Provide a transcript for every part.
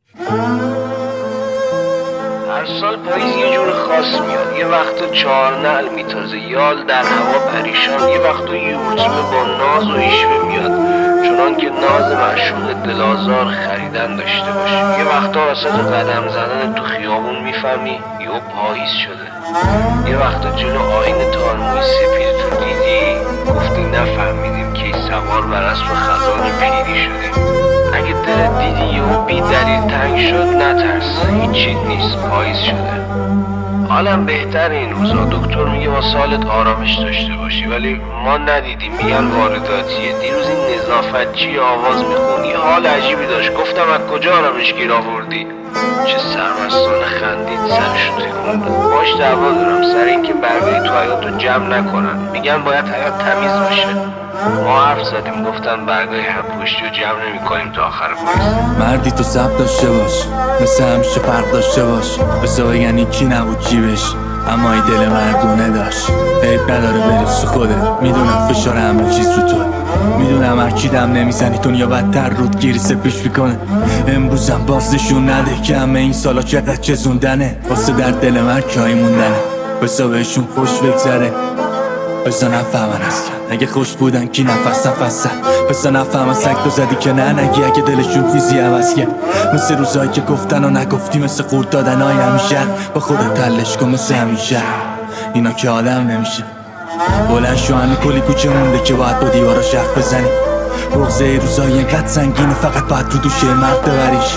هر سال پاییز یه جور خاص میاد. یه وقت 4 نعل میتازه، یال در هوا پریشان. یه وقت یورتمه با ناز و ایشوه میاد، چنان که ناز معشوق دلازار خریدن داشته باشه. یه وقتا وسط قدم زدن تو خیابون میفهمی یهو پاییز شده. یه وقتا جلو آینه تارموی سپید تو دیدی، گفتی نفهمیدیم که سوار بر اسب خزان پیری شدیم. اگه دلت دیدی یهو بی دلیل تنگ شد، نترس، هیچی نیست، پاییز شده. حالم بهتر این روزا. دکتر میگه با سالت آرامش داشته باشی، ولی ما ندیدیم، میگن وارداتیه. دیروز این نظافتچی آواز میخونی، حال عجیبی داشت. گفتم از کجا آرامش گیر آوردی؟ چه سرمستانه خندید، سرشو تکون داد. باش دعوا دارم سر این که برگای تو حیاتو جمع نکنن. میگن باید حیات تمیز باشه. ما حرف زدیم، گفتن برگای هم پشتی رو جمع نمی کنیم تا آخر پاییز. مردی تو صبر داشته باش، مثل همیشه فرق داشته باش. بسا بگن کی نبود جیبش، اما ای دل مردونه داشت. عیب نداره بریز تو خودت، میدونم فشار همه چیز رو تو. میدونم هرکی دم نمیزنی دنیا بدتر رود گیریسه پیش میکنه. امروزم بازشون نده که همه این سالا چقدر چزوندنه. واسه در دل مرد جایی موندنه، بسا بهشون خوش بگذره. بسا نفهمن اصلا اگه خوش بودن کی نفسن. بسا نفهمن سگ تو زدی که نه نگی اگه دلشون فیزی عوض کرد. مثل روزایی که گفتن و نگفتی، مثل قورت دادن های همیشه. با خودت تلش کن مثل همیشه، اینا که آدم نمیشه. بلند شو، همه کلی کوچه مونده که باید با دیوارا شرف بزنی. بغضه روزایی اینقدر سنگینه فقط باید رو دوشه مرد ببریش.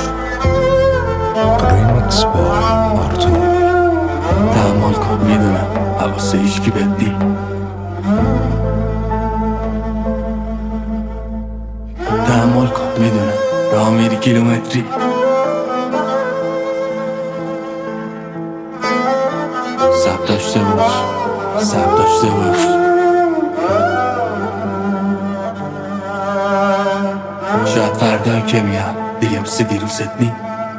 ریمکس بای آرتور. تحمل کن، میدونم حواسه ایشکی بدی. تحمل کن، میدونم راه میری کیلومتری. صبر داشته باش، صبر داشته باش. شاید فردا که میام دیگه مثل دیروزت نی.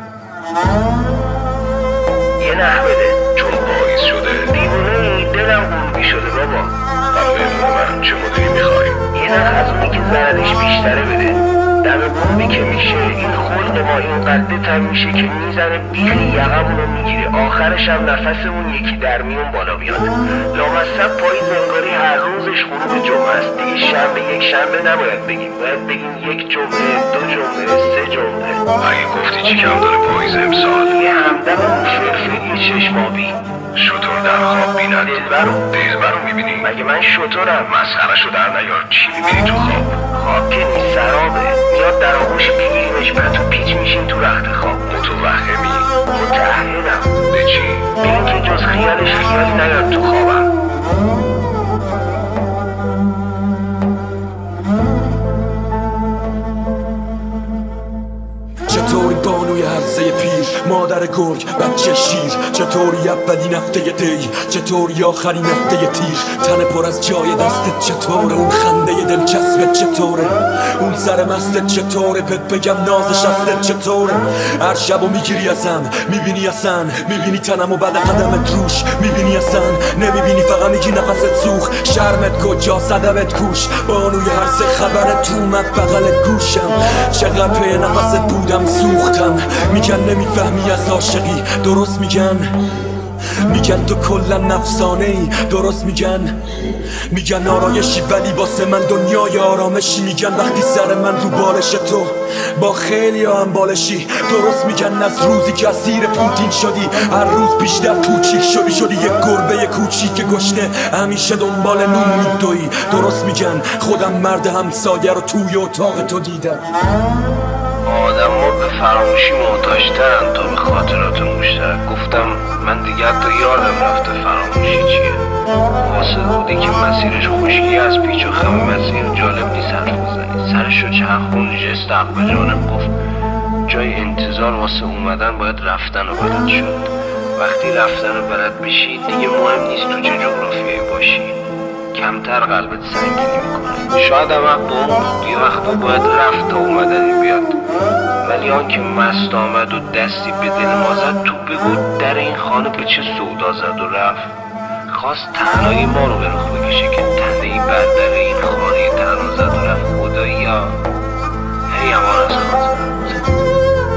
یه نه بده چون پاییز شده. دیوونه دلم قلبی شده بابا. من چه مدلی میخوای؟ یه نه از اونی که زردش بیشتره بده. دم بومی که میشه این خلق ما اینقدر تنگ میشه که میزنه بیخی یقمونو میگیره. آخرش هم نفسمون یکی در میون بالا میاد. لامصب پاییز انگاری هر روزش غروب جمعه است. دیگه شنبه یک شنبه نباید بگیم، باید بگیم یک جمعه، 2 جمعه، 3 جمعه. اگه گفتی چی کم داره پاییز امسال؟ یه همدم فرفری چشمابی. شطور در خواب بیند دلبرو میبینی؟ مگه من شطورم؟ مسخرشو در نیار. چی میبینی تو خواب؟ خواب که نیست، سرابه. میاد در آغوش بگیریمش، بعد تو پیچ میشیم تو رخت خواب. متوهمی؟ متعهدم. به چی؟ به این که جز خیالش خیالی نیاد تو خوابم. چطوری بانوی هرزه پیر، مادر گرگ، بچه شیر؟ چطوری اولین هفته دی، چطوری آخرین هفته تیر؟ تن پر از جای دستت چطوره؟ اون خنده دلچسبت چطوره؟ اون سر مستت چطوره؟ بهت بگم نازش هستت چطوره؟ هر شبو میگیری ازم، میبینی اصلا، میبینی تنمو بعد قدمت روش، میبینی اصلا، نمیبینی فقط میگی نفست سوخ. شرمت کجا صدمت کوش؟ بانوی هرزه خبرت اومد بغل گوشم. چقدر پی نفست بودم سوختم. میگن نمیفهمی از عاشقی، درست میگن تو کلا نفسانه ای، درست میگن آرایشی ولی واسه من دنیای آرامشی. میگن وقتی سر من رو بالش تو با خیلی هم بالشی، درست میگن از روزی که اسیر پوتین شدی هر روز بیشتر کوچیک شدی یک گربه کوچیک گشنه همیشه دنبال نون میدوی. درست میگن خودم مرد همسایه رو توی اتاق تو دیدم. آدم ها به فراموشی محتاج‌ترن تا به خاطرات مشترک. گفتم من دیگه حتی یادم رفته فراموشی چیه. واسه رودی که مسیرش خشکی از پیچ و خم مسیر جالب نیست حرف بزنی. سرشو چرخون جست عقب جانب گفت جای انتظار واسه اومدن باید رفتن و بلد شد. وقتی رفتن و بلد بشی دیگه مهم نیست تو چه جغرافیایی باشی، کمتر قلبت سنگینی میکنه. شاید هم حق با اون بود، یه وقتا باید رفت تا اومدنی بیاد. ولی آن که مست آمد و دستی به دل ما زد، تو بگو در این خانه به چه سودا زد و رفت. خواست تنهایی ما رو به رخ بکشه که تنهایی بر در این خانه تنها زد و رفت. خدایا هی امان از خاطرت. تو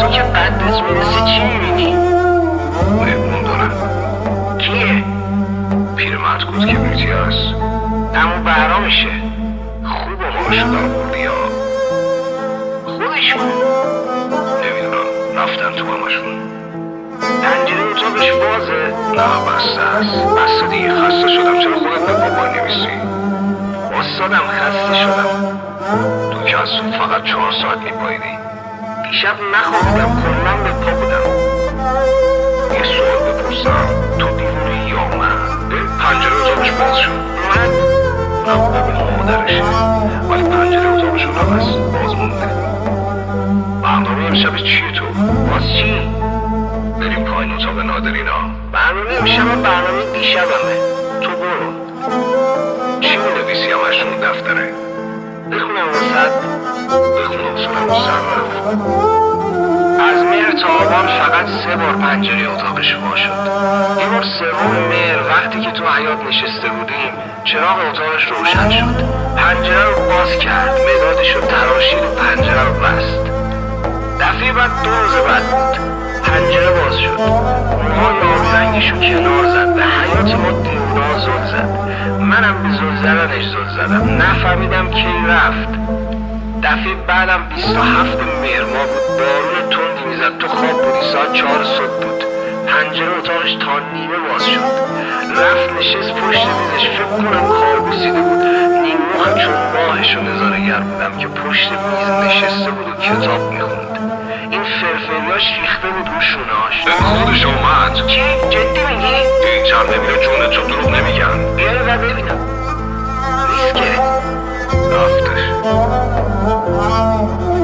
حالا که قدت میرسه چی میبینی؟ مهمون دارن. کیه؟ پیرمرد کبریتی هست. همون بهرا میشه. خوب ما شدن بردی ها. خودشون نمیدونم رفتن تو همشون. پنجره اتاقش بازه؟ نه بسته هست. بسته دیگه، خسته شدم. چرا خودت به بابا نمیسی؟ استادم خسته شدم. تو که از صبح فقط 4 ساعت میپاییدی. دیشب نخوابیدم، کلا به پا بودم. یه سوال بپرسم، تو دیوونه یا من؟ پنجره اتاقش باز شد. من نه ببین مادرشه، ولی پنجره اتاقشون هم هست باز مونده. برنامه امشب چیه تو؟ باز چی؟ بریم پایین اتاق نادرینا. برنامه امشب برنامه دیشبمه. تو برو. چی می‌نویسی همشون دفتره؟ بخونم وسط. بخون اصولم سر رفت. از مهر تا آبان فقط 3 بار پنجره اتاقش وا شد. یه بار سوم مهر وقتی که تو حیاط نشسته بودیم چراغ اتاقش روشن شد. پنجره رو باز کرد، مدادش رو تراشید و پنجره رو بست. دفعه بعد 2 روز بعد بود. پنجره باز شد. موهای آبی رنگش رو کنار زد. به حیاط ما دیونا زل زد. منم به زل زدنش زل زدم. نفهمیدم کی رفت. دفعه بعدم 27 مهر ماه بود. بارون تندی میزد. تو خواب بودی. ساعت 4 صبح بود. پنجره اتاقش تا نیمه باز شد. رفت نشست پشت میزش. فکر کنم کاربوسیده بود. نیموخ چون ماهشو نظاره‌گر بودم که پشت میز نشسته بود و کتاب میخوند. این فرفریاش ریخته بود رو شونه‌هاش. خودش اومد. چی؟ جدی میگی؟ این چند نمیره جونه تو دروغ نمیگن. بیا و ببینم. ریسکه. رفتش.